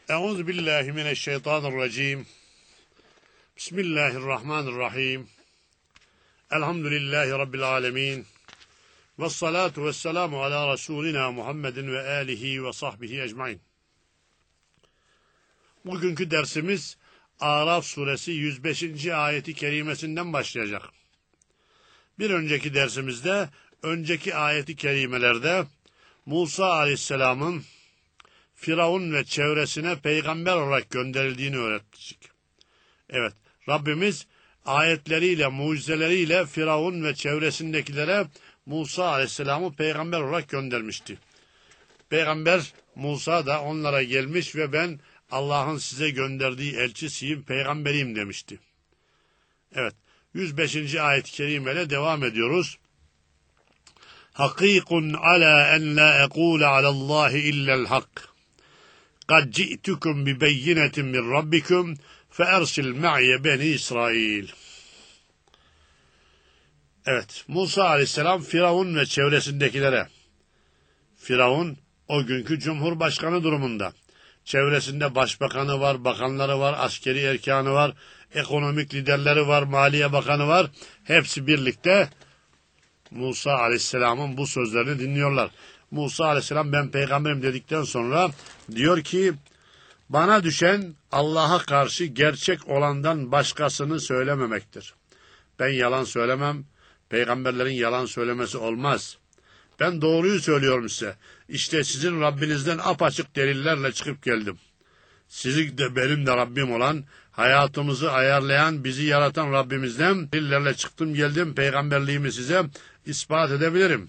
Euzu billahi mineşşeytanirracim. Bismillahirrahmanirrahim. Elhamdülillahi rabbil alamin. Ves salatu vesselamu ala Resulina Muhammedin ve alihi ve sahbihi ecmaîn. Bugünkü dersimiz Araf suresi 105. ayeti kerimesinden başlayacak. Bir önceki dersimizde önceki ayeti kerimelerde Musa aleyhisselamın Firavun ve çevresine peygamber olarak gönderildiğini öğrettik. Evet, Rabbimiz ayetleriyle, mucizeleriyle Firavun ve çevresindekilere Musa aleyhisselamı peygamber olarak göndermişti. Peygamber Musa da onlara gelmiş ve ben Allah'ın size gönderdiği elçisiyim, peygamberiyim demişti. Evet, 105. ayet-i kerimeyle devam ediyoruz. Hakikun ala en la ekule alallahi illel hak. قَدْ جِئْتُكُمْ بِبَيِّنَةٍ مِّنْ رَبِّكُمْ فَاَرْسِلْ مَعِيَ بَنِي İsrail. Evet, Musa aleyhisselam Firavun ve çevresindekilere, Firavun o günkü cumhurbaşkanı durumunda, çevresinde başbakanı var, bakanları var, askeri erkanı var, ekonomik liderleri var, maliye bakanı var, hepsi birlikte Musa aleyhisselamın bu sözlerini dinliyorlar. Musa aleyhisselam ben peygamberim dedikten sonra diyor ki bana düşen Allah'a karşı gerçek olandan başkasını söylememektir. Ben yalan söylemem, peygamberlerin yalan söylemesi olmaz. Ben doğruyu söylüyorum size. İşte sizin Rabbinizden apaçık delillerle çıkıp geldim. Sizin de benim de Rabbim olan, hayatımızı ayarlayan, bizi yaratan Rabbimizden delillerle çıktım geldim, peygamberliğimi size ispat edebilirim.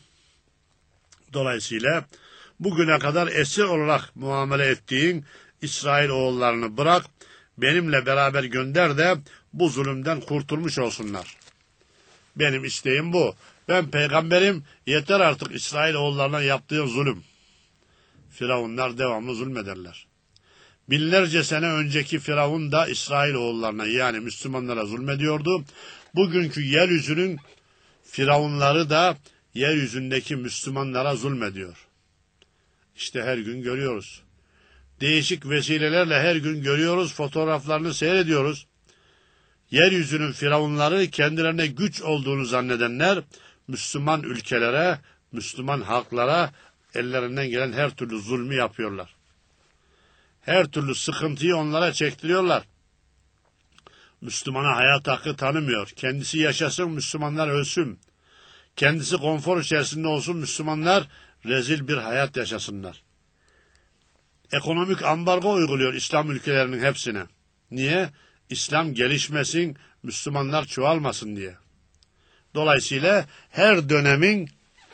Dolayısıyla bugüne kadar esir olarak muamele ettiğin İsrail oğullarını bırak, benimle beraber gönder de bu zulümden kurtulmuş olsunlar. Benim isteğim bu. Ben peygamberim, yeter artık İsrail oğullarına yaptığın zulüm. Firavunlar devamlı zulmederler. Binlerce sene önceki Firavun da İsrail oğullarına yani Müslümanlara zulmediyordu. Bugünkü yeryüzünün Firavunları da yeryüzündeki Müslümanlara zulmediyor. İşte her gün görüyoruz. Değişik vesilelerle her gün görüyoruz, fotoğraflarını seyrediyoruz. Yeryüzünün firavunları kendilerine güç olduğunu zannedenler, Müslüman ülkelere, Müslüman halklara ellerinden gelen her türlü zulmü yapıyorlar. Her türlü sıkıntıyı onlara çektiriyorlar. Müslümana hayat hakkı tanımıyor. Kendisi yaşasın, Müslümanlar ölsün. Kendisi konfor içerisinde olsun, Müslümanlar rezil bir hayat yaşasınlar. Ekonomik ambargo uyguluyor İslam ülkelerinin hepsine. Niye? İslam gelişmesin, Müslümanlar çoğalmasın diye. Dolayısıyla her dönemin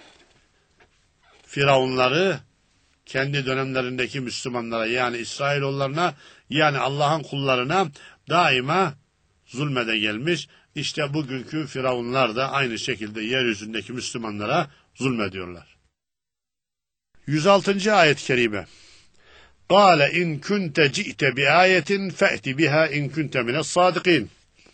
firavunları kendi dönemlerindeki Müslümanlara yani İsrailoğullarına yani Allah'ın kullarına daima zulmede gelmiş. İşte bugünkü firavunlar da aynı şekilde yeryüzündeki Müslümanlara zulmediyorlar. 106. ayet-i kerime. قَالَ اِنْ كُنْتَ جِئْتَ بِآيَةٍ فَأْتِ بِهَا اِنْ كُنْتَ مِنَ الصَّادِقِينَ.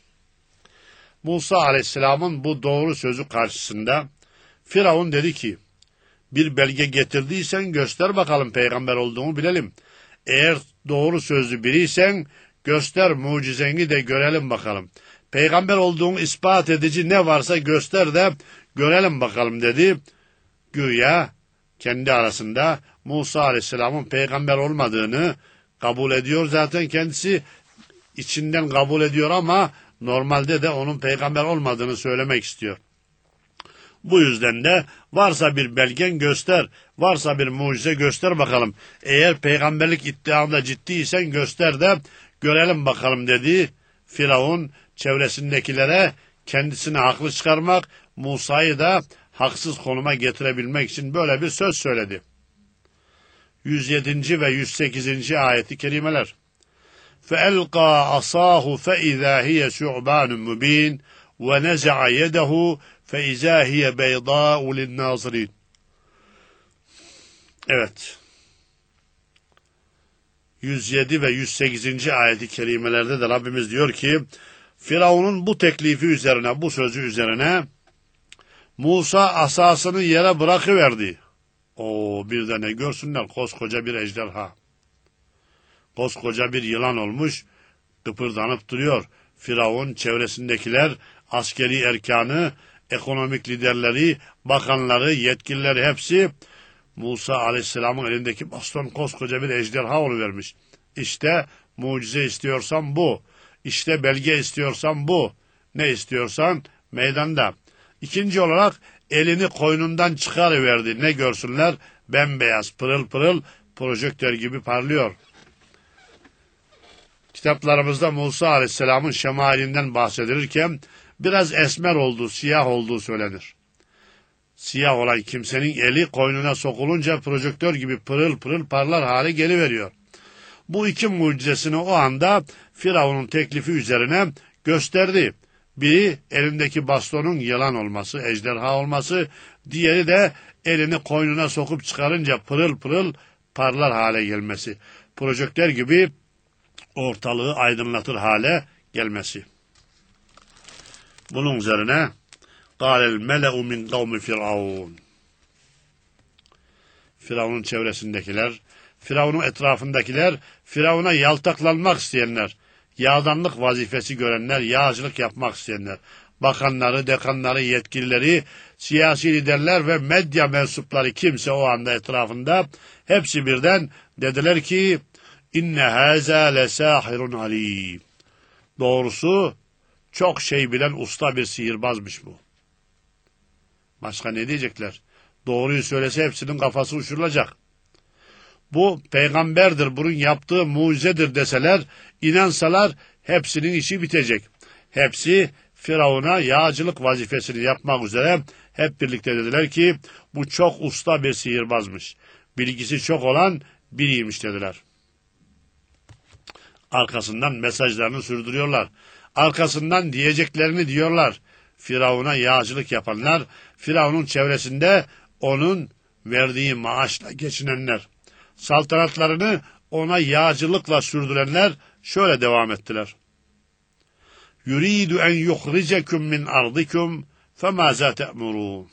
Musa aleyhisselamın bu doğru sözü karşısında Firavun dedi ki, bir belge getirdiysen göster bakalım peygamber olduğunu bilelim. Eğer doğru sözlü biriysen göster mucizeni de görelim bakalım. Peygamber olduğunu ispat edici ne varsa göster de görelim bakalım dedi. Güya kendi arasında Musa aleyhisselamın peygamber olmadığını kabul ediyor. Zaten kendisi içinden kabul ediyor ama normalde de onun peygamber olmadığını söylemek istiyor. Bu yüzden de varsa bir belgen göster, varsa bir mucize göster bakalım. Eğer peygamberlik iddianda ciddiysen göster de görelim bakalım dedi. Firavun çevresindekilere kendisini haklı çıkarmak, Musa'yı da haksız konuma getirebilmek için böyle bir söz söyledi. 107. ve 108. ayeti kerimeler. فَاَلْقَى عَصَاهُ فَاِذَا هِيَ شُعْبَانٌ مُب۪ينٌ وَنَزَعَ يَدَهُ فَاِذَا هِيَ بَيْضَاءُ لِلنَّاظِرِينَ. Evet. 107 ve 108. ayeti kerimelerde de Rabbimiz diyor ki Firavun'un bu teklifi üzerine, bu sözü üzerine Musa asasını yere bırakıverdi. Bir de ne görsünler koskoca bir ejderha. koskoca bir yılan olmuş, kıpırdanıp duruyor. Firavun, çevresindekiler, askeri erkanı, ekonomik liderleri, bakanları, yetkilileri hepsi Musa Aleyhisselam'ın elindeki baston koskoca bir ejderha oluvermiş. İşte mucize istiyorsan bu. İşte belge istiyorsan bu. Ne istiyorsan meydanda. İkinci olarak elini koynundan çıkarıverdi. Ne görsünler? Bembeyaz, pırıl pırıl, projektör gibi parlıyor. Kitaplarımızda Musa Aleyhisselam'ın şemalinden bahsedilirken biraz esmer olduğu, siyah olduğu söylenir. Siyah olan kimsenin eli koynuna sokulunca projektör gibi pırıl pırıl parlar hale geliveriyor. Bu iki mucizesini o anda Firavun'un teklifi üzerine gösterdi. Biri elindeki bastonun yılan olması, ejderha olması, diğeri de elini koynuna sokup çıkarınca pırıl pırıl parlar hale gelmesi. Projektör gibi ortalığı aydınlatır hale gelmesi. Bunun üzerine قَالَ الْمَلَأُ مِنْ قَوْمِ فِرْعَوْنَ Firavun'un çevresindekiler, Firavun'un etrafındakiler, Firavun'a yaltaklanmak isteyenler, yağdanlık vazifesi görenler, yağcılık yapmak isteyenler, bakanları, dekanları, yetkilileri, siyasi liderler ve medya mensupları kimse o anda etrafında hepsi birden dediler ki inne haza lesahirun alim. Doğrusu çok şey bilen usta bir sihirbazmış bu. Başka ne diyecekler? Doğruyu söylese hepsinin kafası uçurulacak. Bu peygamberdir, bunun yaptığı mucizedir deseler, inansalar hepsinin işi bitecek. Hepsi Firavun'a yağcılık vazifesini yapmak üzere hep birlikte dediler ki bu çok usta bir sihirbazmış. Bilgisi çok olan biriymiş dediler. Arkasından mesajlarını sürdürüyorlar. Arkasından diyeceklerini diyorlar. Firavun'a yağcılık yapanlar, Firavun'un çevresinde onun verdiği maaşla geçinenler, saltanatlarını ona yağcılıkla sürdürenler şöyle devam ettiler. Yuridu en yuhricekum min ardikum femaza te'murun.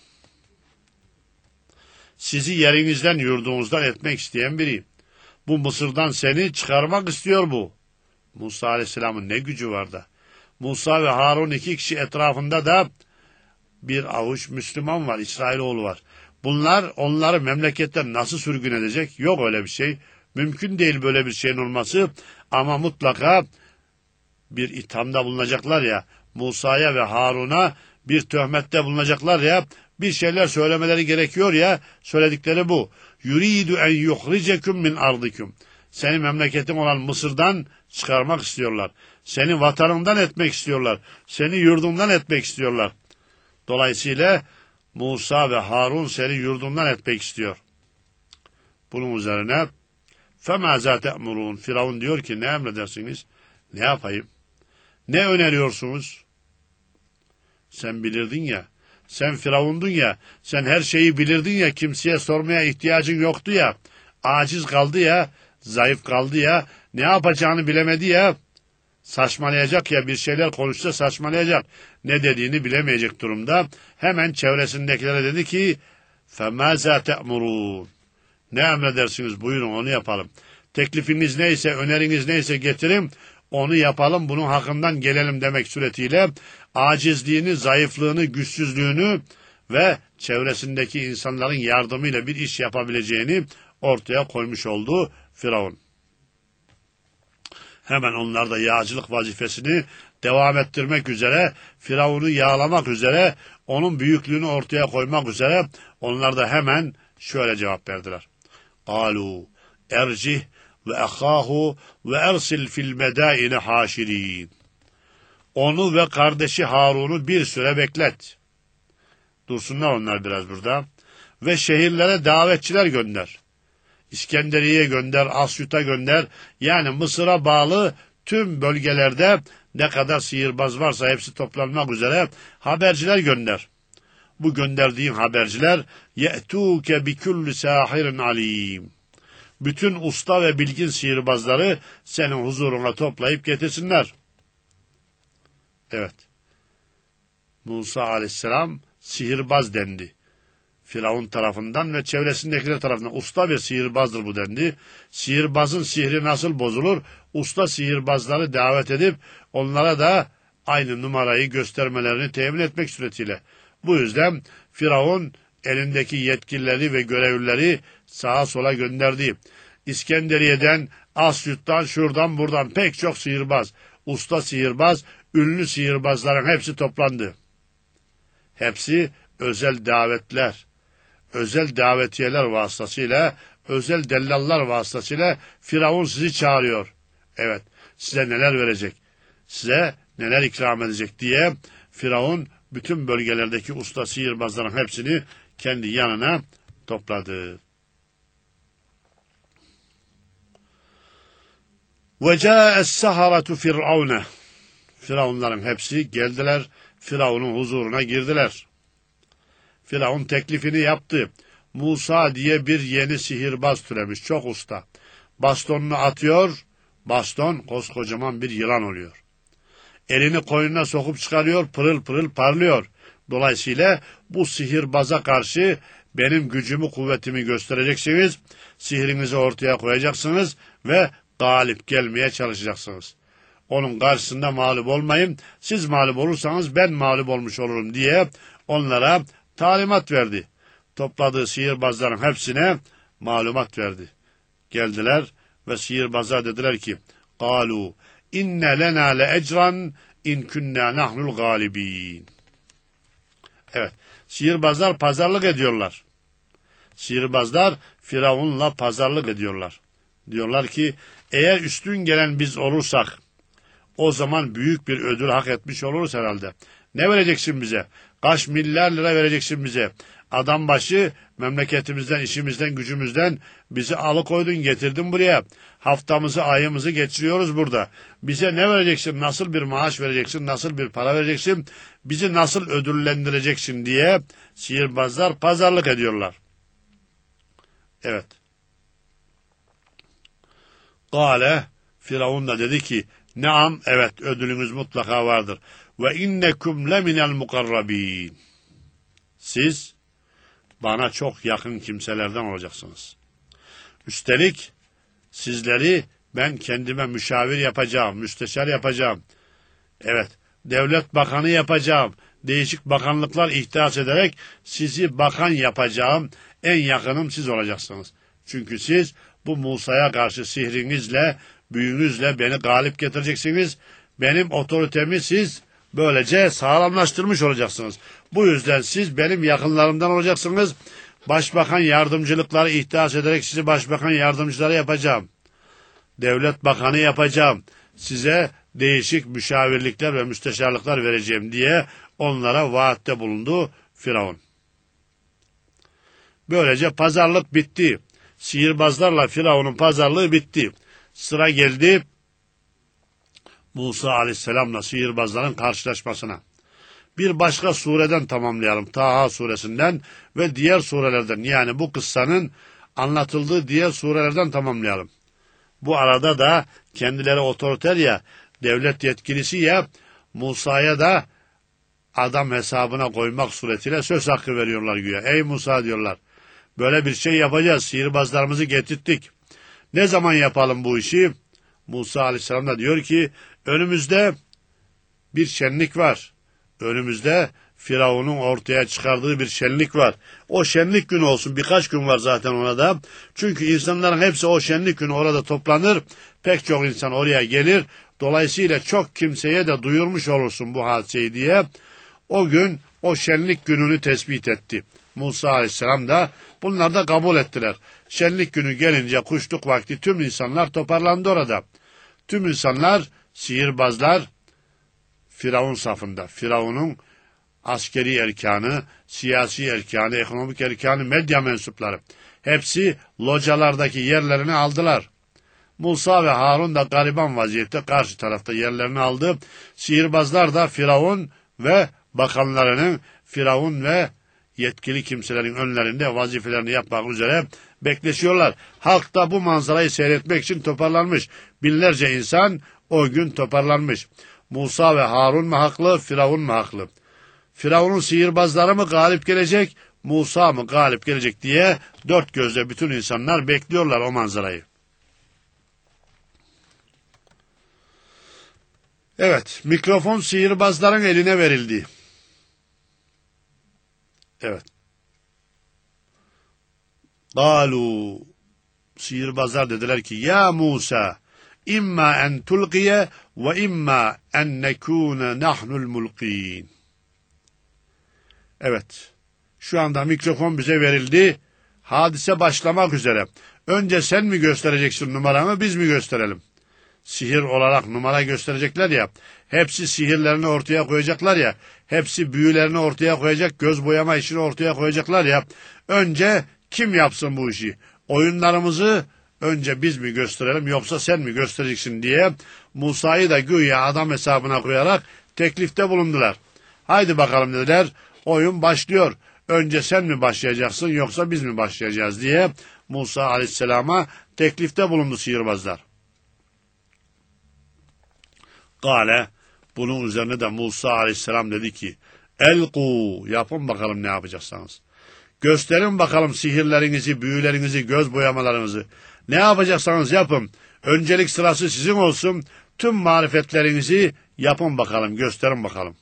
Sizi yerinizden, yurdunuzdan etmek isteyen biri. Bu Mısır'dan seni çıkarmak istiyor bu. Musa Aleyhisselam'ın ne gücü var da. Musa ve Harun iki kişi etrafında da bir avuç Müslüman var, İsrailoğlu var. Bunlar onları memleketten nasıl sürgün edecek? Yok öyle bir şey. Mümkün değil böyle bir şeyin olması ama mutlaka bir ithamda bulunacaklar ya, Musa'ya ve Harun'a bir töhmette bulunacaklar ya, bir şeyler söylemeleri gerekiyor ya, söyledikleri bu. Yuridu en yuhricekum min ardikum. Seni memleketin olan Mısır'dan çıkarmak istiyorlar. Seni vatanından etmek istiyorlar. Seni yurdundan etmek istiyorlar. Dolayısıyla Musa ve Harun seni yurdundan etmek istiyor. Bunun üzerine فَمَا تَأْمُرُونَ Firavun diyor ki ne emredersiniz? Ne yapayım? Ne öneriyorsunuz? Sen bilirdin ya, sen Firavundun ya, sen her şeyi bilirdin ya, kimseye sormaya ihtiyacın yoktu ya, aciz kaldı ya, zayıf kaldı ya, ne yapacağını bilemedi ya, saçmalayacak ya, bir şeyler konuşsa saçmalayacak, ne dediğini bilemeyecek durumda. Hemen çevresindekilere dedi ki فَمَازَا تَأْمُرُونَ Ne emredersiniz, buyurun onu yapalım. Teklifiniz neyse, öneriniz neyse getirin, onu yapalım, bunun hakkından gelelim demek suretiyle acizliğini, zayıflığını, güçsüzlüğünü ve çevresindeki insanların yardımıyla bir iş yapabileceğini ortaya koymuş oldu Firavun. Hemen onlar da yağcılık vazifesini devam ettirmek üzere, Firavun'u yağlamak üzere, onun büyüklüğünü ortaya koymak üzere onlar da hemen şöyle cevap verdiler. قَالُوا اَرْجِهْ وَاَخَاهُ وَاَرْسِلْ فِي الْمَدَائِنِ حَاشِرِينَ Onu ve kardeşi Harun'u bir süre beklet. Dursunlar onlar biraz burada. Ve şehirlere davetçiler gönder. İskenderiye'ye gönder, Asyut'a gönder. Yani Mısır'a bağlı tüm bölgelerde ne kadar sihirbaz varsa hepsi toplanmak üzere haberciler gönder. Bu gönderdiğin haberciler ye'tûke bikulli sâhirin alîm. Bütün usta ve bilgin sihirbazları senin huzuruna toplayıp getirsinler. Evet. Musa aleyhisselam sihirbaz dendi. Firavun tarafından ve çevresindekiler tarafından. Usta bir sihirbazdır bu dendi. Sihirbazın sihri nasıl bozulur? Usta sihirbazları davet edip onlara da aynı numarayı göstermelerini temin etmek suretiyle. Bu yüzden Firavun elindeki yetkilileri ve görevlileri sağa sola gönderdi. İskenderiye'den, Asyut'tan, şuradan buradan pek çok sihirbaz, usta sihirbaz, ünlü sihirbazların hepsi toplandı. Hepsi özel davetler, özel davetiyeler vasıtasıyla, özel dellallar vasıtasıyla Firavun sizi çağırıyor. Evet, size neler verecek, size neler ikram edecek diye Firavun bütün bölgelerdeki usta sihirbazların hepsini kendi yanına topladı. وَجَاءَ السَّحَرَةُ فِرْعَوْنَ Firavunların hepsi geldiler, Firavun'un huzuruna girdiler. Firavun teklifini yaptı. Musa diye bir yeni sihirbaz türemiş, çok usta. Bastonunu atıyor, baston koskocaman bir yılan oluyor. Elini koynuna sokup çıkarıyor, pırıl pırıl parlıyor. Dolayısıyla bu sihirbaza karşı benim gücümü, kuvvetimi göstereceksiniz, sihrinizi ortaya koyacaksınız ve galip gelmeye çalışacaksınız. Onun karşısında mağlup olmayın, siz mağlup olursanız ben mağlup olmuş olurum diye onlara talimat verdi. Topladığı sihirbazların hepsine malumat verdi. Geldiler ve sihirbazlar dediler ki, قَالُوا اِنَّ لَنَا لَاَجْرًا اِنْ كُنَّا نَحْنُ الْغَالِب۪ينَ Evet, sihirbazlar pazarlık ediyorlar. Sihirbazlar Firavun'la pazarlık ediyorlar. Diyorlar ki, eğer üstün gelen biz olursak, o zaman büyük bir ödül hak etmiş oluruz herhalde. Ne vereceksin bize? Kaç milyar lira vereceksin bize? Adam başı memleketimizden, işimizden, gücümüzden bizi alıkoydun, getirdin buraya. Haftamızı, ayımızı geçiriyoruz burada. Bize ne vereceksin? Nasıl bir maaş vereceksin? Nasıl bir para vereceksin? Bizi nasıl ödüllendireceksin diye sihirbazlar pazarlık ediyorlar. Evet. Kale, Firavun da dedi ki, Naam, evet, ödülünüz mutlaka vardır. Ve innekum leminel mukarrabin. Siz bana çok yakın kimselerden olacaksınız. Üstelik sizleri ben kendime müşavir yapacağım, müsteşar yapacağım. Evet, devlet bakanı yapacağım. Değişik bakanlıklar ihdas ederek sizi bakan yapacağım. En yakınım siz olacaksınız. Çünkü siz bu Musa'ya karşı sihrinizle, büyünüzle beni galip getireceksiniz. Benim otoritemi siz böylece sağlamlaştırmış olacaksınız. Bu yüzden siz benim yakınlarımdan olacaksınız. Başbakan yardımcılıkları ihdas ederek sizi başbakan yardımcıları yapacağım. Devlet bakanı yapacağım. Size değişik müşavirlikler ve müsteşarlıklar vereceğim diye onlara vaatte bulundu Firavun. Böylece pazarlık bitti. Sihirbazlarla Firavun'un pazarlığı bitti. Sıra geldi Musa aleyhisselamla sihirbazların karşılaşmasına. Bir başka sureden tamamlayalım. Taha suresinden ve diğer surelerden, yani bu kıssanın anlatıldığı diğer surelerden tamamlayalım. Bu arada da kendileri otoriter ya, devlet yetkilisi ya, Musa'ya da adam hesabına koymak suretiyle söz hakkı veriyorlar güya. Ey Musa diyorlar, böyle bir şey yapacağız, sihirbazlarımızı getirttik. Ne zaman yapalım bu işi? Musa aleyhisselam da diyor ki, önümüzde bir şenlik var. Önümüzde Firavun'un ortaya çıkardığı bir şenlik var. O şenlik günü olsun, birkaç gün var zaten ona da. Çünkü insanların hepsi o şenlik günü orada toplanır. Pek çok insan oraya gelir. Dolayısıyla çok kimseye de duyurmuş olursun bu hadiseyi diye. O gün o şenlik gününü tespit etti. Musa aleyhisselam da bunlar da kabul ettiler. Şenlik günü gelince kuşluk vakti tüm insanlar toparlandı orada. Tüm insanlar, sihirbazlar Firavun safında. Firavun'un askeri erkanı, siyasi erkanı, ekonomik erkanı, medya mensupları. Hepsi localardaki yerlerini aldılar. Musa ve Harun da gariban vaziyette karşı tarafta yerlerini aldı. Sihirbazlar da Firavun ve bakanlarının, Firavun ve yetkili kimselerin önlerinde vazifelerini yapmak üzere bekleşiyorlar. Halk da bu manzarayı seyretmek için toparlanmış. Binlerce insan o gün toparlanmış. Musa ve Harun mu haklı, Firavun mu haklı? Firavun'un sihirbazları mı galip gelecek, Musa mı galip gelecek diye dört gözle bütün insanlar bekliyorlar o manzarayı. Evet, mikrofon sihirbazların eline verildi. Evet. Galu, sihirbazlar dediler ki ya Musa imma en tulqiye ve imma en nekune nahnul mulqin. Evet. Şu anda mikrofon bize verildi. Hadise başlamak üzere. Önce sen mi göstereceksin numaranı, biz mi gösterelim? Sihir olarak numara gösterecekler ya. Hepsi sihirlerini ortaya koyacaklar ya. Hepsi büyülerini ortaya koyacak, göz boyama işini ortaya koyacaklar ya. Önce kim yapsın bu işi? Oyunlarımızı önce biz mi gösterelim yoksa sen mi göstereceksin diye Musa'yı da güya adam hesabına koyarak teklifte bulundular. Haydi bakalım dediler. Oyun başlıyor. Önce sen mi başlayacaksın yoksa biz mi başlayacağız diye Musa aleyhisselama teklifte bulundu sihirbazlar. Gale, bunun üzerine de Musa aleyhisselam dedi ki elku, yapın bakalım ne yapacaksınız. Gösterin bakalım sihirlerinizi, büyülerinizi, göz boyamalarınızı. Ne yapacaksanız yapın. Öncelik sırası sizin olsun. Tüm marifetlerinizi yapın bakalım, gösterin bakalım.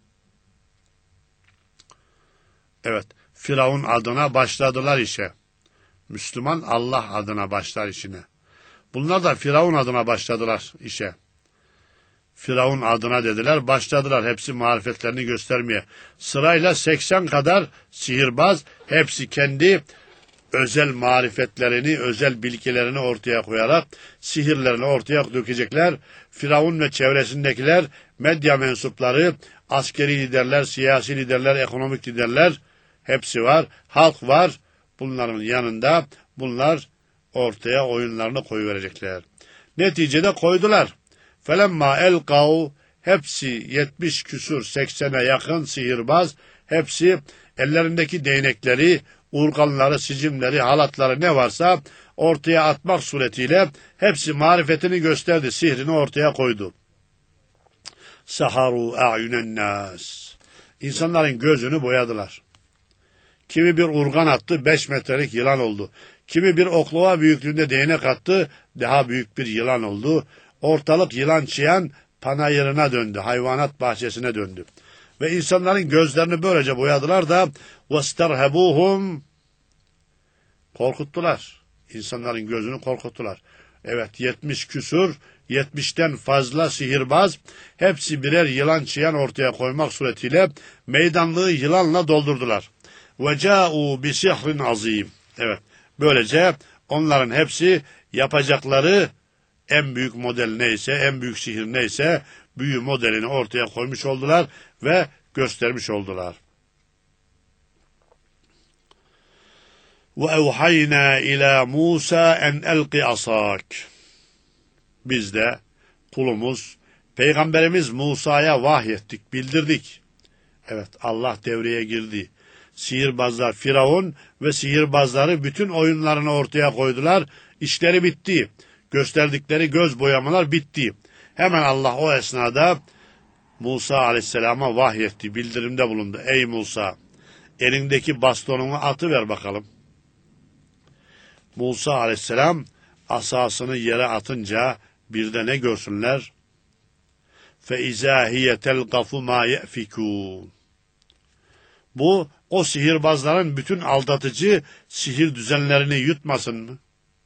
Evet, Firavun adına başladılar işe. Müslüman Allah adına başlar işine. Bunlar da Firavun adına başladılar işe. Firavun adına dediler, başladılar hepsi marifetlerini göstermeye. Sırayla 80 kadar sihirbaz, hepsi kendi özel marifetlerini, özel bilgilerini ortaya koyarak sihirlerini ortaya dökecekler. Firavun ve çevresindekiler, medya mensupları, askeri liderler, siyasi liderler, ekonomik liderler hepsi var. Halk var. Bunların yanında bunlar ortaya oyunlarını koyuverecekler. Neticede koydular. Felemma elkav, hepsi 70 küsur 80'e yakın sihirbaz, hepsi ellerindeki değnekleri, urganları, sicimleri, halatları ne varsa ortaya atmak suretiyle hepsi marifetini gösterdi, sihrini ortaya koydu. Saharu a'yunen nas. İnsanların gözünü boyadılar. Kimi bir urgan attı, 5 metrelik yılan oldu. Kimi bir oklava büyüklüğünde değnek attı, daha büyük bir yılan oldu. Ortalık yılan çıyan panayırına döndü, hayvanat bahçesine döndü. Ve insanların gözlerini böylece boyadılar da وَاسْتَرْهَبُوهُمْ, korkuttular. İnsanların gözünü korkuttular. Evet, 70 küsur, 70'ten fazla sihirbaz, hepsi birer yılan çıyan ortaya koymak suretiyle meydanlığı yılanla doldurdular. وَجَاءُوا بِسِحْرٍ azim. Evet, böylece onların hepsi yapacakları en büyük model neyse, en büyük sihir neyse, büyü modelini ortaya koymuş oldular ve göstermiş oldular. وَاَوْحَيْنَا اِلَى مُوسَى اَنْ اَلْقِ عَصَاكَ. Biz de kulumuz, Peygamberimiz Musa'ya vahyettik, bildirdik. Evet, Allah devreye girdi. Sihirbazlar Firavun ve sihirbazları bütün oyunlarını ortaya koydular. İşleri bitti. Gösterdikleri göz boyamalar bitti. Hemen Allah o esnada Musa aleyhisselama vahyetti, bildirimde bulundu. Ey Musa, elindeki bastonunu atıver bakalım. Musa aleyhisselam asasını yere atınca bir de ne görsünler? فَاِذَا هِيَ تَلْقَفُ مَا يَأْفِكُونَ. Bu, o sihirbazların bütün aldatıcı sihir düzenlerini yutmasın mı?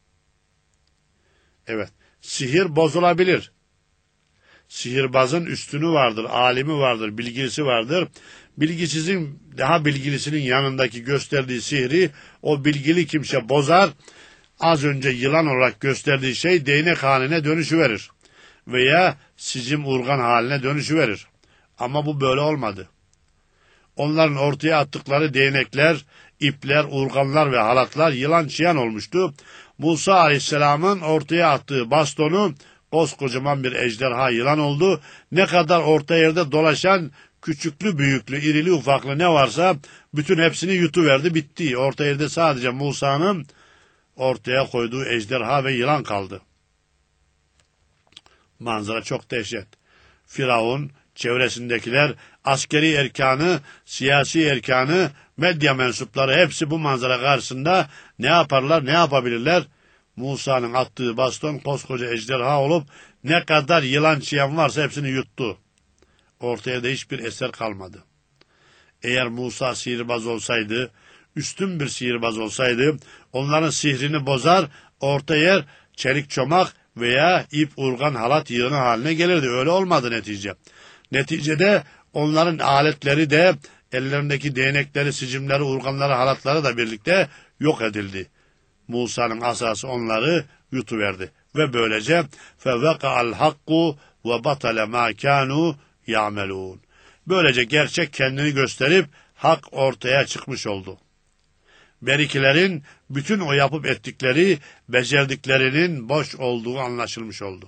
Evet, sihir bozulabilir. Sihirbazın üstünü vardır, alimi vardır, bilgisi vardır. Bilgisizin, daha bilgilisinin yanındaki gösterdiği sihri o bilgili kimse bozar. Az önce yılan olarak gösterdiği şey değnek haline dönüşüverir. Veya sicim urgan haline dönüşüverir. Ama bu böyle olmadı. Onların ortaya attıkları değnekler, ipler, urganlar ve halatlar yılan çıyan olmuştu. Musa aleyhisselamın ortaya attığı bastonu koskocaman bir ejderha yılan oldu. Ne kadar orta yerde dolaşan küçüklü büyüklü, irili ufaklı ne varsa bütün hepsini yutuverdi, bitti. Orta yerde sadece Musa'nın ortaya koyduğu ejderha ve yılan kaldı. Manzara çok dehşet. Firavun çevresindekiler, askeri erkanı, siyasi erkanı, medya mensupları hepsi bu manzara karşısında ne yaparlar, ne yapabilirler? Musa'nın attığı baston koskoca ejderha olup ne kadar yılan çiyan varsa hepsini yuttu. Ortaya da hiçbir eser kalmadı. Eğer Musa sihirbaz olsaydı, üstün bir sihirbaz olsaydı, onların sihrini bozar, orta yer çelik çomak veya ip urgan halat yığını haline gelirdi. Öyle olmadı netice. Neticede onların aletleri de, ellerindeki değnekleri, sicimleri, urganları, halatları da birlikte yok edildi. Musa'nın asası onları yutuverdi. Ve böylece فَوَقَعَ الْحَقُّ وَبَطَلَ مَا كَانُوا يَعْمَلُونَ. Böylece gerçek kendini gösterip hak ortaya çıkmış oldu. Berikilerin bütün o yapıp ettikleri, becerdiklerinin boş olduğu anlaşılmış oldu.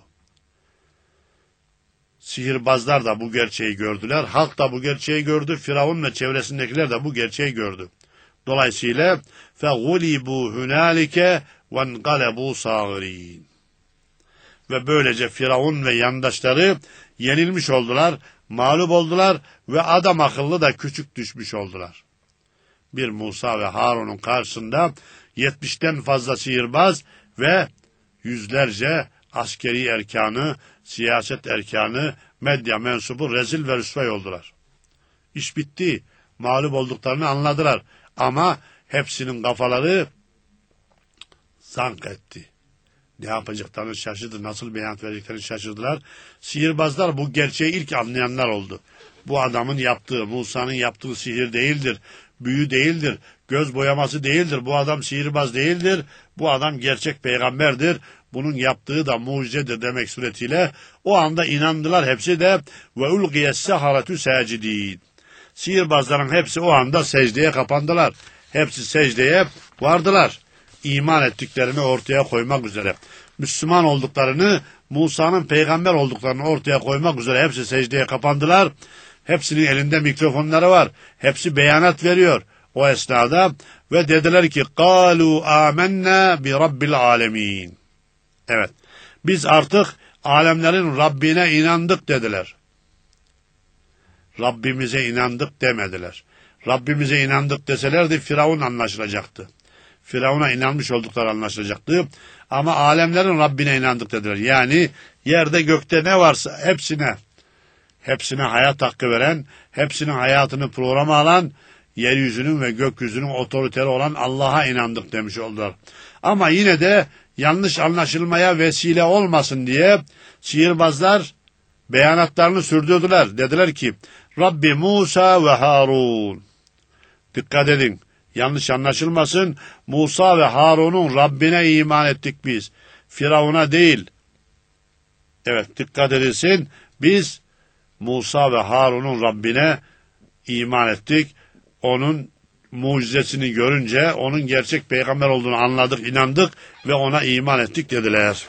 Sihirbazlar da bu gerçeği gördüler, halk da bu gerçeği gördü, Firavun ve çevresindekiler de bu gerçeği gördü. Dolayısıyla فَغُلِبُوا هُنَالِكَ وَانْقَلَبُوا صَاغِرِينَ. Ve böylece Firavun ve yandaşları yenilmiş oldular, mağlup oldular ve adam akıllı da küçük düşmüş oldular. Bir Musa ve Harun'un karşısında 70'ten fazla sihirbaz ve yüzlerce askeri erkanı, siyaset erkanı, medya mensubu rezil ve rüsvay oldular. İş bitti, mağlup olduklarını anladılar ama hepsinin kafaları zank etti. Ne yapacaklarını şaşırdı, nasıl beyan vereceklerini şaşırdılar. Sihirbazlar bu gerçeği ilk anlayanlar oldu. Bu adamın yaptığı, Musa'nın yaptığı sihir değildir, büyü değildir, göz boyaması değildir, bu adam sihirbaz değildir, bu adam gerçek peygamberdir, bunun yaptığı da mucizedir demek suretiyle o anda inandılar hepsi de ve ulqiyes-saharatu sacidin. Sihirbazların hepsi o anda secdeye kapandılar. Hepsi secdeye vardılar. İman ettiklerini ortaya koymak üzere. Müslüman olduklarını, Musa'nın peygamber olduklarını ortaya koymak üzere hepsi secdeye kapandılar. Hepsinin elinde mikrofonları var. Hepsi beyanat veriyor o esnada ve dediler ki قَالُوا آمَنَّا بِرَبِّ الْعَالَمِينَ. Evet, biz artık alemlerin Rabbine inandık dediler. Rabbimize inandık demediler. Rabbimize inandık deselerdi Firavun anlaşılacaktı. Firavun'a inanmış oldukları anlaşılacaktı. Ama alemlerin Rabbine inandık dediler. Yani yerde gökte ne varsa hepsine hayat hakkı veren, hepsinin hayatını programa alan, yeryüzünün ve gökyüzünün otoriteri olan Allah'a inandık demiş oldular. Ama yine de yanlış anlaşılmaya vesile olmasın diye sihirbazlar beyanatlarını sürdürdüler. Dediler ki Rabbi Musa ve Harun. Dikkat edin. Yanlış anlaşılmasın. Musa ve Harun'un Rabbine iman ettik biz. Firavun'a değil. Evet, dikkat edilsin. Biz Musa ve Harun'un Rabbine iman ettik. Onun mucizesini görünce onun gerçek peygamber olduğunu anladık, inandık ve ona iman ettik dediler.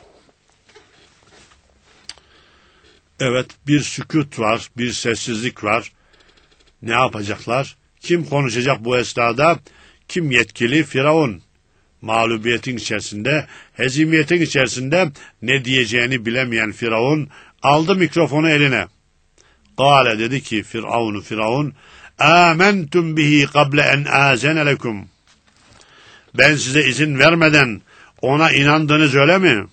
Evet, bir sükût var, bir sessizlik var. Ne yapacaklar? Kim konuşacak bu esnada? Kim yetkili? Firavun. Mağlubiyetin içerisinde, hezimiyetin içerisinde ne diyeceğini bilemeyen Firavun aldı mikrofonu eline. Kâle dedi ki Firavun, âmentum bihi kable en âzene lekum. Ben size izin vermeden ona inandınız öyle mi?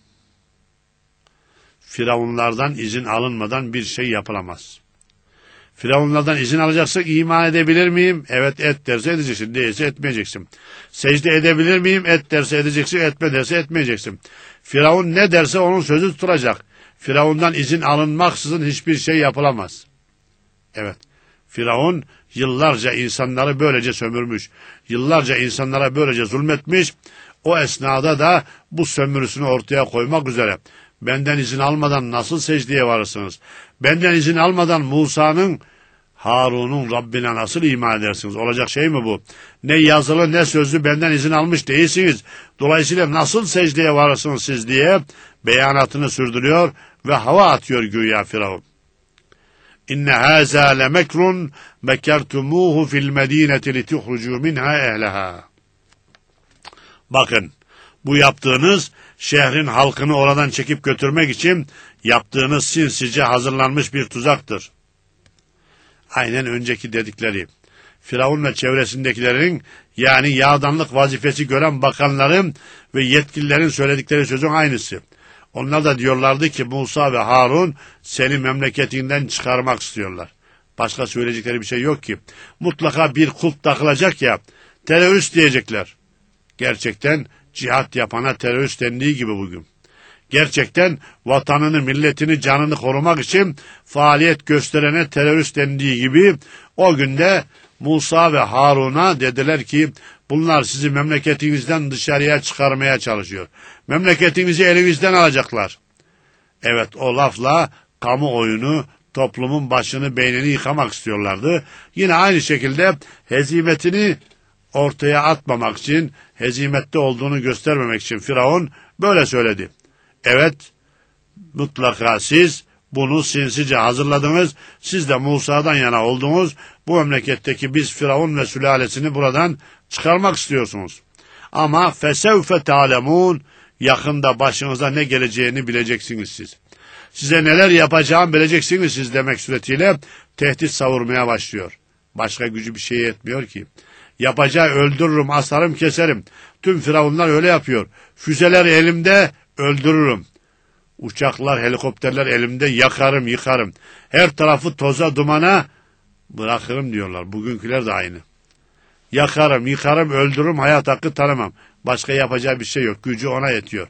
Firavunlardan izin alınmadan bir şey yapılamaz. Firavunlardan izin alacaksak iman edebilir miyim? Evet et derse edeceksin, değilse etmeyeceksin. Secde edebilir miyim? Et derse edeceksin, etme derse etmeyeceksin. Firavun ne derse onun sözü tutulacak. Firavundan izin alınmaksızın hiçbir şey yapılamaz. Evet, Firavun yıllarca insanları böylece sömürmüş, yıllarca insanlara böylece zulmetmiş, o esnada da bu sömürüsünü ortaya koymak üzere. Benden izin almadan nasıl secdeye varırsınız? Benden izin almadan Musa'nın, Harun'un Rabbine nasıl iman edersiniz? Olacak şey mi bu? Ne yazılı ne sözlü benden izin almış değilsiniz. Dolayısıyla nasıl secdeye varırsınız siz diye beyanatını sürdürüyor ve hava atıyor güya Firavun. İnne hâzâ lemekrun mekertumûhu fil medîneti lituhrucû minhâ ehleha. Bakın, bu yaptığınız şehrin halkını oradan çekip götürmek için yaptığınız sinsice hazırlanmış bir tuzaktır. Aynen önceki dedikleri. Firavun ve çevresindekilerin, yani yağdanlık vazifesi gören bakanların ve yetkililerin söyledikleri sözün aynısı. Onlar da diyorlardı ki Musa ve Harun seni memleketinden çıkarmak istiyorlar. Başka söyleyecekleri bir şey yok ki. Mutlaka bir kulp takılacak ya, terörist diyecekler. Gerçekten cihat yapana terörist dendiği gibi bugün. Gerçekten vatanını, milletini, canını korumak için faaliyet gösterene terörist dendiği gibi o günde Musa ve Harun'a dediler ki bunlar sizi memleketinizden dışarıya çıkarmaya çalışıyor. Memleketinizi elinizden alacaklar. Evet, o lafla kamuoyunu, toplumun başını, beynini yıkamak istiyorlardı. Yine aynı şekilde hezimetini ortaya atmamak için, hezimette olduğunu göstermemek için Firavun böyle söyledi. Evet, mutlaka siz bunu sinsice hazırladınız. Siz de Musa'dan yana oldunuz. Bu memleketteki biz Firavun ve sülalesini buradan çıkarmak istiyorsunuz. Ama fesevfe ta'lemun, yakında başınıza ne geleceğini bileceksiniz siz. Size neler yapacağım bileceksiniz siz demek suretiyle tehdit savurmaya başlıyor. Başka gücü bir şey yetmiyor ki. Yapacağı öldürürüm, asarım, keserim. Tüm firavunlar öyle yapıyor. Füzeler elimde, öldürürüm. Uçaklar, helikopterler elimde, yakarım, yıkarım. Her tarafı toza, dumana bırakırım diyorlar. Bugünküler de aynı. Yakarım, yıkarım, öldürürüm, hayat hakkı tanımam. Başka yapacağı bir şey yok. Gücü ona yetiyor.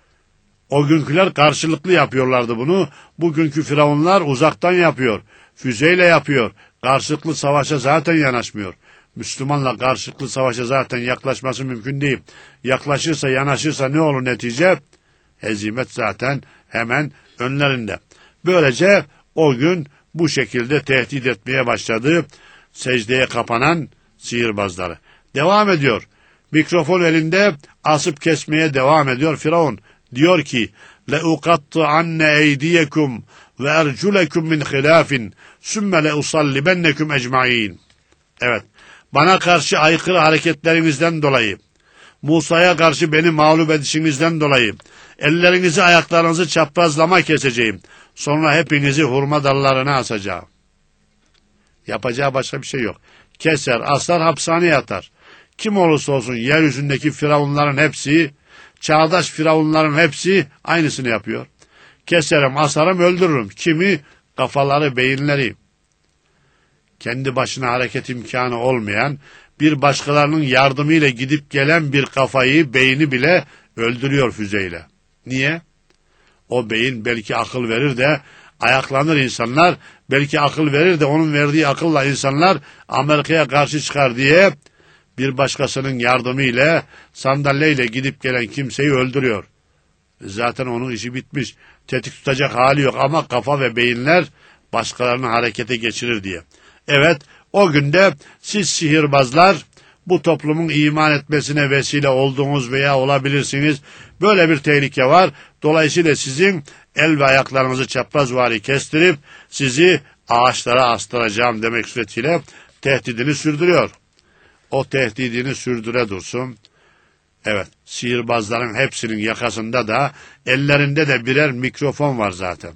O günküler karşılıklı yapıyorlardı bunu. Bugünkü firavunlar uzaktan yapıyor. Füzeyle yapıyor. Karşılıklı savaşa zaten yanaşmıyor. Müslümanla karşılıklı savaşa zaten yaklaşması mümkün değil. Yaklaşırsa, yanaşırsa ne olur netice? Hezimet zaten hemen önlerinde. Böylece o gün bu şekilde tehdit etmeye başladı secdeye kapanan sihirbazları. Devam ediyor. Mikrofon elinde asıp kesmeye devam ediyor Firavun. Diyor ki لَاُقَطِّعَنَّ اَيْدِيَكُمْ وَاَرْجُلَكُمْ مِنْ خِلَافٍ ثُمَّ لَاُصَلِّبَنَّكُمْ اَجْمَعِينَ. Evet, bana karşı aykırı hareketlerinizden dolayı, Musa'ya karşı beni mağlup edişinizden dolayı, ellerinizi ayaklarınızı çaprazlama keseceğim. Sonra hepinizi hurma dallarına asacağım. Yapacağı başka bir şey yok. Keser, asar, hapishaneye atar. Kim olursa olsun yeryüzündeki firavunların hepsi, çağdaş firavunların hepsi aynısını yapıyor. Keserim, asarım, öldürürüm. Kimi? Kafaları, beyinleri. Kendi başına hareket imkanı olmayan, bir başkalarının yardımıyla gidip gelen bir kafayı, beyni bile öldürüyor füzeyle. Niye? O beyin belki akıl verir de ayaklanır insanlar, belki akıl verir de onun verdiği akılla insanlar Amerika'ya karşı çıkar diye bir başkasının yardımıyla, sandalyeyle gidip gelen kimseyi öldürüyor. Zaten onun işi bitmiş. Tetik tutacak hali yok ama kafa ve beyinler başkalarını harekete geçirir diye. Evet, o günde siz sihirbazlar bu toplumun iman etmesine vesile olduğunuz veya olabilirsiniz. Böyle bir tehlike var. Dolayısıyla sizin el ve ayaklarınızı çaprazvari kestirip sizi ağaçlara astıracağım demek suretiyle tehdidini sürdürüyor. O tehdidini sürdüre dursun. Evet, sihirbazların hepsinin yakasında da ellerinde de birer mikrofon var zaten.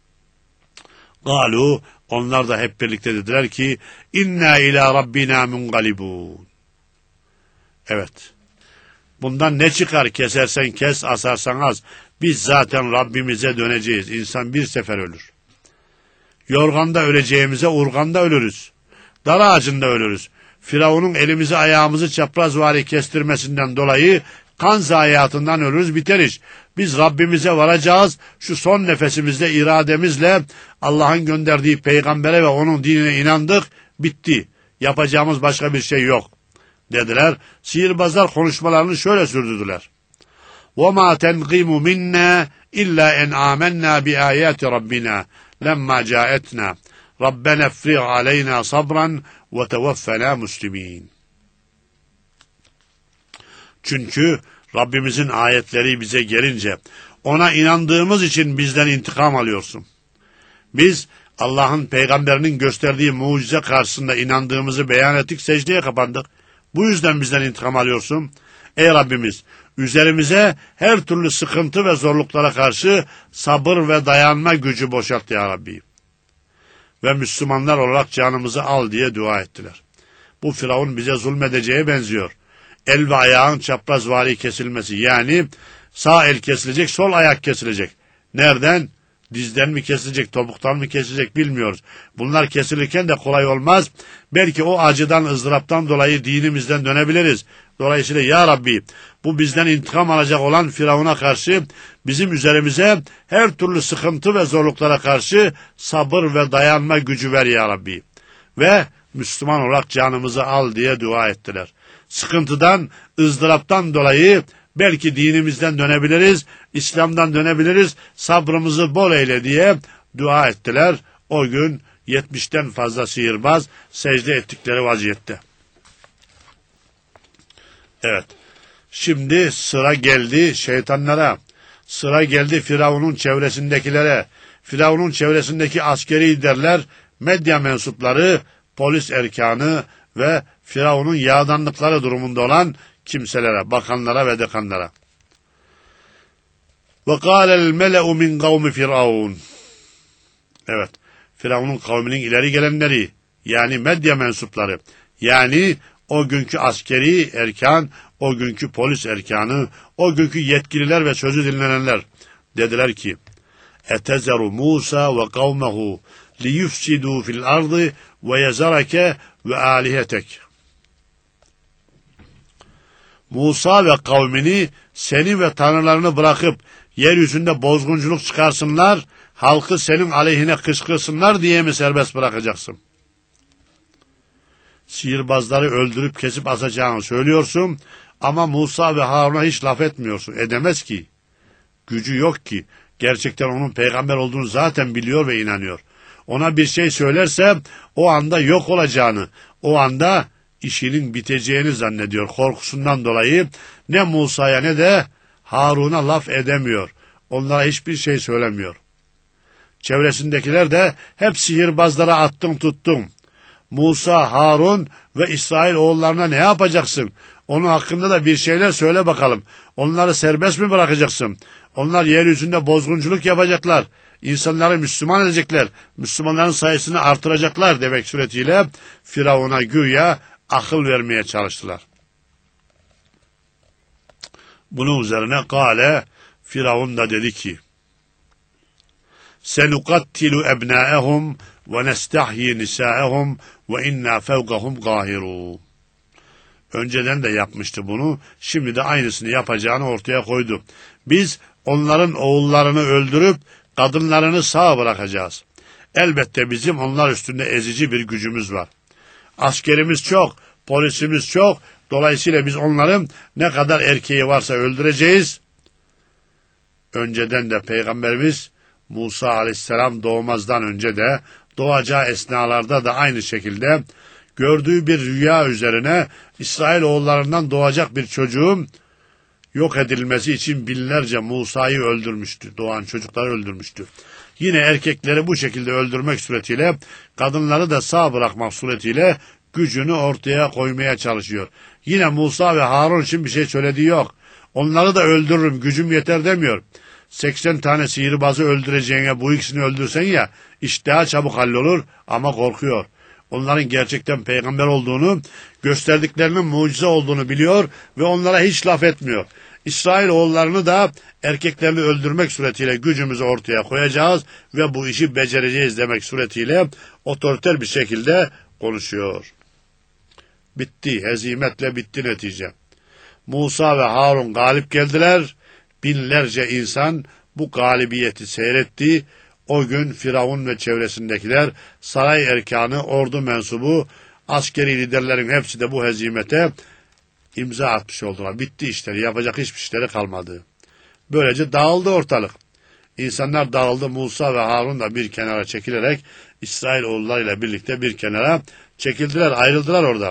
Galu, onlar da hep birlikte dediler ki inna ila rabbina munqalibun. Evet. Bundan ne çıkar? Kesersen kes, asarsan az. Biz zaten Rabbimize döneceğiz. İnsan bir sefer ölür. Yorganda öleceğimize urganda ölürüz. Dar ağacında ölürüz. Firavun'un elimizi ayağımızı çaprazvari kestirmesinden dolayı kan zayiatından ölürüz, biteriz. Biz Rabbimize varacağız. Şu son nefesimizle, irademizle Allah'ın gönderdiği peygambere ve onun dinine inandık. Bitti. Yapacağımız başka bir şey yok dediler. Sihirbazlar konuşmalarını şöyle sürdürdüler. وَمَا تَنْقِمُ مِنَّا إِلَّا اَنْ آمَنَّا بِآيَاتِ رَبِّنَا لَمَّا جَاءَتْنَا رَبَّنَا افْرِغْ عَلَيْنَا صَبْرًا وَتَوَفَّنَا مُسْلِمِينَ. Çünkü Rabbimizin ayetleri bize gelince ona inandığımız için bizden intikam alıyorsun. Biz Allah'ın peygamberinin gösterdiği mucize karşısında inandığımızı beyan ettik, secdeye kapandık. Bu yüzden bizden intikam alıyorsun. Ey Rabbimiz, üzerimize her türlü sıkıntı ve zorluklara karşı sabır ve dayanma gücü boşalt ya Rabbi. ve Müslümanlar olarak canımızı al diye dua ettiler. Bu Firavun bize zulmedeceğe benziyor. El ve ayağın çaprazvari kesilmesi, yani sağ el kesilecek, sol ayak kesilecek. Nereden? Dizden mi kesilecek, topuktan mı kesilecek bilmiyoruz. Bunlar kesilirken de kolay olmaz. Belki o acıdan, ızdıraptan dolayı dinimizden dönebiliriz. Dolayısıyla ya Rabbi, bu bizden intikam alacak olan Firavun'a karşı bizim üzerimize her türlü sıkıntı ve zorluklara karşı sabır ve dayanma gücü ver ya Rabbi. Ve Müslüman olarak canımızı al diye dua ettiler. Sıkıntıdan, ızdıraptan dolayı belki dinimizden dönebiliriz, İslam'dan dönebiliriz, sabrımızı bol eyle diye dua ettiler. O gün 70'ten fazla sihirbaz secde ettikleri vaziyette. Evet, şimdi sıra geldi şeytanlara, sıra geldi Firavun'un çevresindekilere, Firavun'un çevresindeki askeri liderler, medya mensupları, polis erkanı ve Firavun'un yağdanlıkları durumunda olan kimselere, bakanlara ve dekanlara. وَقَالَ الْمَلَأُ مِنْ قَوْمِ فِرْعَوْنَ. Evet, Firavun'un kavminin ileri gelenleri, yani medya mensupları, yani o günkü askeri erkan, o günkü polis erkanı, o günkü yetkililer ve sözü dinlenenler dediler ki: اَتَزَرُ مُوسَى وَقَوْمَهُ لِيُفْسِدُوا فِي الْأَرْضِ وَيَزَرَكَ وَآلِهَتَكَ. Musa ve kavmini, seni ve tanrılarını bırakıp yeryüzünde bozgunculuk çıkarsınlar, halkı senin aleyhine kışkırsınlar diye mi serbest bırakacaksın? Sihirbazları öldürüp kesip asacağını söylüyorsun ama Musa ve Harun'a hiç laf etmiyorsun. Edemez ki. Gücü yok ki. Gerçekten onun peygamber olduğunu zaten biliyor ve inanıyor. Ona bir şey söylerse o anda yok olacağını, o anda işinin biteceğini zannediyor. Korkusundan dolayı ne Musa'ya ne de Harun'a laf edemiyor. Onlara hiçbir şey söylemiyor. Çevresindekiler de hep sihirbazlara attın tuttun. Musa, Harun ve İsrail oğullarına ne yapacaksın? Onun hakkında da bir şeyler söyle bakalım. Onları serbest mi bırakacaksın? Onlar yeryüzünde bozgunculuk yapacaklar. İnsanları Müslüman edecekler. Müslümanların sayısını artıracaklar demek suretiyle Firavun'a güya akıl vermeye çalıştılar. Bunun üzerine Kale, Firavun da dedi ki: Senukattilu ebnâehum ve nestahyi nisâehum ve inna fevkahum gâhirû. Önceden de yapmıştı bunu, şimdi de aynısını yapacağını ortaya koydu. Biz onların oğullarını öldürüp kadınlarını sağ bırakacağız. Elbette bizim onlar üstünde ezici bir gücümüz var. Askerimiz çok, polisimiz çok, dolayısıyla biz onların ne kadar erkeği varsa öldüreceğiz. Önceden de Peygamberimiz Musa aleyhisselam doğmazdan önce de doğacağı esnalarda da aynı şekilde gördüğü bir rüya üzerine İsrail oğullarından doğacak bir çocuğun yok edilmesi için binlerce Musa'yı öldürmüştü. Doğan çocukları öldürmüştü. Yine erkekleri bu şekilde öldürmek suretiyle, kadınları da sağ bırakmak suretiyle gücünü ortaya koymaya çalışıyor. Yine Musa ve Harun için bir şey söylediği yok. Onları da öldürürüm, gücüm yeter demiyor. 80 tane sihirbazı öldüreceğine bu ikisini öldürsen ya, iş daha çabuk hallolur ama korkuyor. Onların gerçekten peygamber olduğunu, gösterdiklerinin mucize olduğunu biliyor ve onlara hiç laf etmiyor. İsrail oğullarını da erkeklerini öldürmek suretiyle gücümüzü ortaya koyacağız ve bu işi becereceğiz demek suretiyle otoriter bir şekilde konuşuyor. Bitti, hezimetle bitti netice. Musa ve Harun galip geldiler. Binlerce insan bu galibiyeti seyretti. O gün Firavun ve çevresindekiler, saray erkanı, ordu mensubu, askeri liderlerin hepsi de bu hezimete imza atmış oldular. Bitti işleri, yapacak hiçbir işleri kalmadı. Böylece dağıldı ortalık. İnsanlar dağıldı. Musa ve Harun da bir kenara çekilerek İsrail oğullarıyla birlikte bir kenara çekildiler, ayrıldılar orada.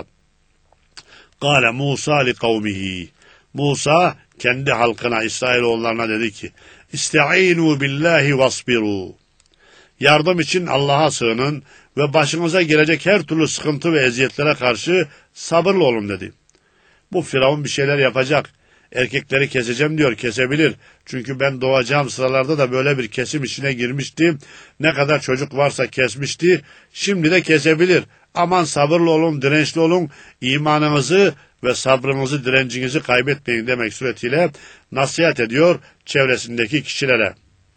Kâle Musa li kavmihi. Musa kendi halkına, İsrailoğullarına dedi ki: İsta'inu billahi vasbiru. Yardım için Allah'a sığının ve başınıza gelecek her türlü sıkıntı ve eziyetlere karşı sabırlı olun dedi. Bu Firavun bir şeyler yapacak. Erkekleri keseceğim diyor, kesebilir. Çünkü ben doğacağım sıralarda da böyle bir kesim işine girmiştim. Ne kadar çocuk varsa kesmişti. Şimdi de kesebilir. Aman sabırlı olun, dirençli olun. İmanınızı ve sabrınızı, direncinizi kaybetmeyin demek suretiyle nasihat ediyor çevresindeki kişilere.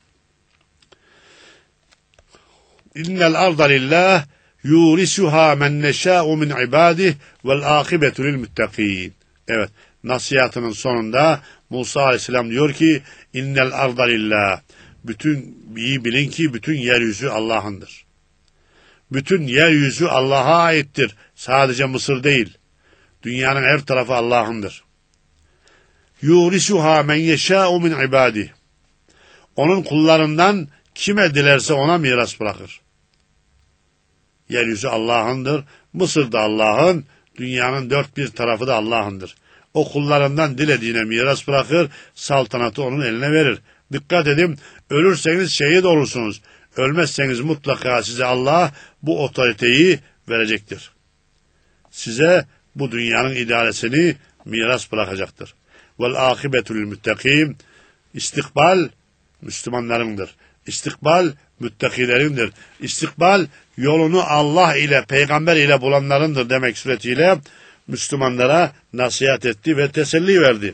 İnnel arda lillah yurisuha men neşâ'u min ibâdih vel âkibetu lil muttaqîn. Evet, nasihatının sonunda Musa Aleyhisselam diyor ki innel arda lillah. İyi bilin ki bütün yeryüzü Allah'ındır. Bütün yeryüzü Allah'a aittir. Sadece Mısır değil. Dünyanın her tarafı Allah'ındır. Yurisuha men yeşâ'u min ibâdih. Onun kullarından kime dilerse ona miras bırakır. Yeryüzü Allah'ındır. Mısır da Allah'ın. Dünyanın dört bir tarafı da Allah'ındır. O kullarından dilediğine miras bırakır. Saltanatı onun eline verir. Dikkat edin. Ölürseniz şehit olursunuz. Ölmezseniz mutlaka size Allah bu otoriteyi verecektir. Size bu dünyanın idaresini miras bırakacaktır. Vel akibetul müttakim. İstikbal Müslümanlarındır. İstikbal müttakilerindir. İstikbal yolunu Allah ile, peygamber ile bulanlarındır demek suretiyle Müslümanlara nasihat etti ve teselli verdi.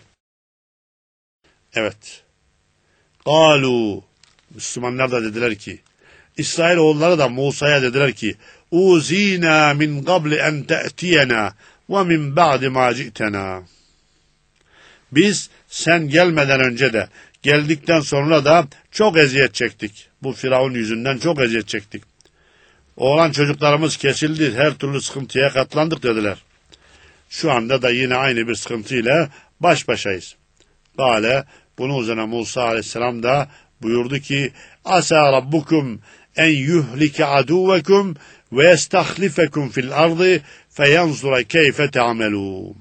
Evet. Kalu. Müslümanlar da dediler ki, İsrailoğulları da Musa'ya dediler ki, Uzina min qabli en te'tiyena ve min ba'di ma ci'tena. Biz sen gelmeden önce de geldikten sonra da çok eziyet çektik. Bu Firavun yüzünden çok eziyet çektik. Oğlan çocuklarımız kesildi, her türlü sıkıntıya katlandık dediler. Şu anda da yine aynı bir sıkıntıyla baş başayız. Kale, bunun üzerine Musa Aleyhisselam da buyurdu ki, Asa rabbukum en yuhlike aduvekum ve yestahlifekum fil ardı feyanzura keyfe te'amelûn.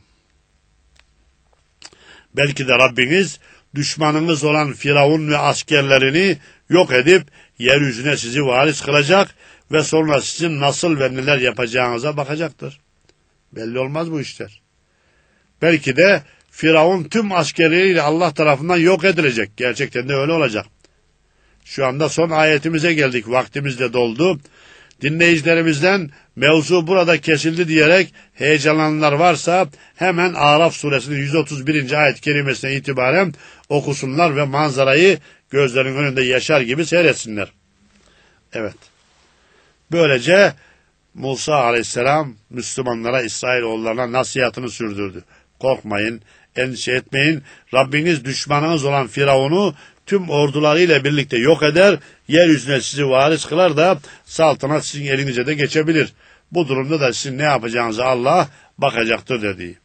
Belki de Rabbiniz düşmanınız olan Firavun ve askerlerini yok edip yeryüzüne sizi varis kılacak ve sonra sizin nasıl ve neler yapacağınıza bakacaktır. Belli olmaz bu işler. Belki de Firavun tüm askerleriyle Allah tarafından yok edilecek. Gerçekten de öyle olacak. Şu anda son ayetimize geldik. Vaktimiz de doldu. Dinleyicilerimizden mevzu burada kesildi diyerek heyecanlananlar varsa hemen Araf suresinin 131. ayet kelimesine itibaren okusunlar ve manzarayı gözlerinin önünde yaşar gibi seyretsinler. Evet. Böylece Musa Aleyhisselam Müslümanlara, İsrailoğullarına nasihatını sürdürdü. Korkmayın, endişe etmeyin. Rabbiniz düşmanınız olan Firavun'u tüm ordularıyla birlikte yok eder, yeryüzüne sizi varis kılar da saltanat sizin elinize de geçebilir. Bu durumda da sizin ne yapacağınıza Allah bakacaktır dedi.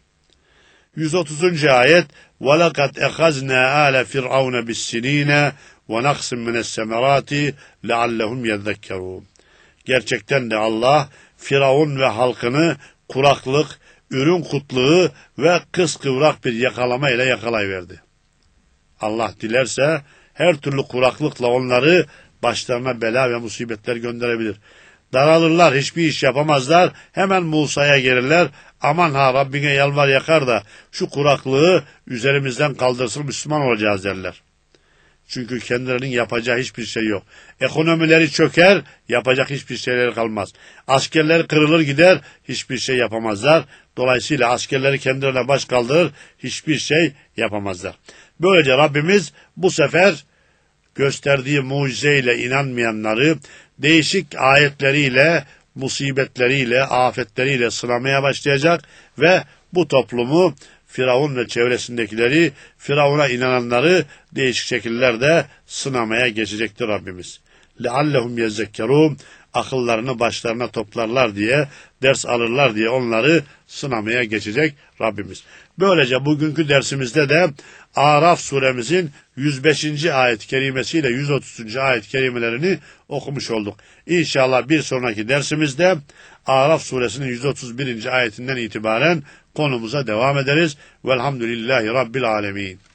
130. ayet وَلَقَدْ اَخَزْنَا آلَ فِرْعَوْنَ بِالسِّن۪ينَ وَنَقْسٍ مِنَ السَّمَرَاتِ لَعَلَّهُمْ يَذَّكَّرُونَ. Gerçekten de Allah Firavun ve halkını kuraklık, ürün kıtlığı ve kıskıvrak bir yakalama ile yakalayıverdi. Allah dilerse her türlü kuraklıkla onları başlarına bela ve musibetler gönderebilir. Daralırlar, hiçbir iş yapamazlar. Hemen Musa'ya gelirler. Aman ha Rabbine yalvar yakar da şu kuraklığı üzerimizden kaldırsın, Müslüman olacağız derler. Çünkü kendilerinin yapacağı hiçbir şey yok. Ekonomileri çöker, yapacak hiçbir şeyleri kalmaz. Askerler kırılır gider, hiçbir şey yapamazlar. Dolayısıyla askerleri kendilerine baş kaldırır, hiçbir şey yapamazlar. Böylece Rabbimiz bu sefer gösterdiği mucizeyle inanmayanları değişik ayetleriyle, musibetleriyle, afetleriyle sınamaya başlayacak ve bu toplumu Firavun ve çevresindekileri, Firavun'a inananları değişik şekillerde sınamaya geçecektir Rabbimiz. لَعَلَّهُمْ يَزَّكَّرُونَ. Akıllarını başlarına toplarlar diye, ders alırlar diye onları sınamaya geçecek Rabbimiz. Böylece bugünkü dersimizde de Araf suremizin 105. ayet-i kerimesiyle 130. ayet-i kerimelerini okumuş olduk. İnşallah bir sonraki dersimizde Araf suresinin 131. ayetinden itibaren konumuza devam ederiz. Velhamdülillahi Rabbil alemin.